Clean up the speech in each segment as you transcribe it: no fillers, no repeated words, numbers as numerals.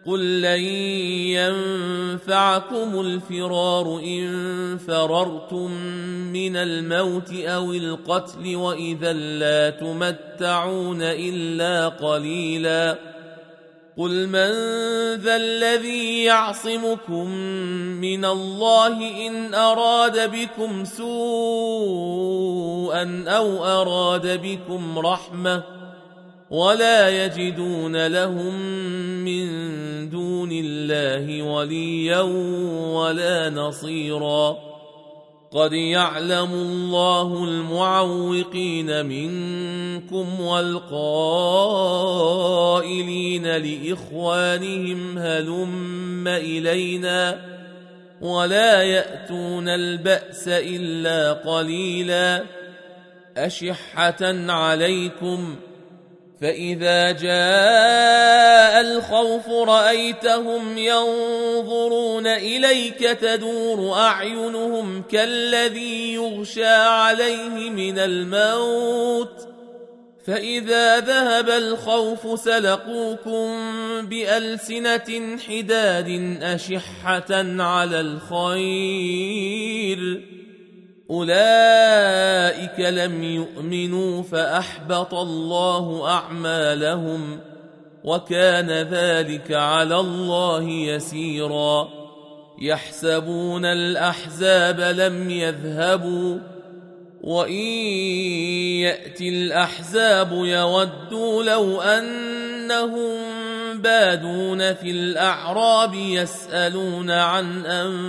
قل لن ينفعكم الفرار إن فررتم من الموت أو القتل وإذا لا تمتعون إلا قليلا قل من ذا الذي يعصمكم من الله إن أراد بكم سوءا أو أراد بكم رحمة ولا يجدون لهم من دون الله وليا ولا نصيرا قد يعلم الله المعوقين منكم والقائلين لإخوانهم هلم إلينا ولا يأتون البأس إلا قليلا أشحة عليكم فإذا جاء الخوف رأيتهم ينظرون إليك تدور أعينهم كالذي يغشى عليه من الموت فإذا ذهب الخوف سلقوكم بألسنة حداد أشحة على الخير أولئك لم يؤمنوا فأحبط الله أعمالهم وكان ذلك على الله يسيرا يحسبون الأحزاب لم يذهبوا وإن يأتي الأحزاب يودوا لو أنهم بادون في الأعراب يسألون عن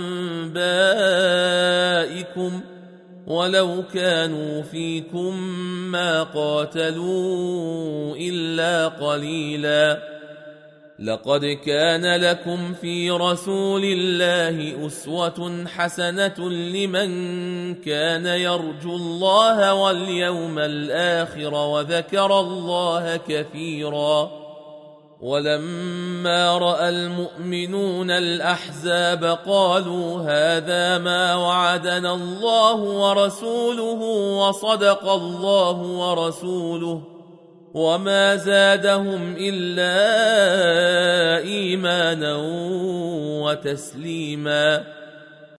أنبائكم ولو كانوا فيكم ما قاتلوا إلا قليلا لقد كان لكم في رسول الله أسوة حسنة لمن كان يرجو الله واليوم الآخر وذكر الله كثيرا ولما رأى المؤمنون الأحزاب قالوا هذا ما وعدنا الله ورسوله وصدق الله ورسوله وما زادهم إلا إيمانا وتسليما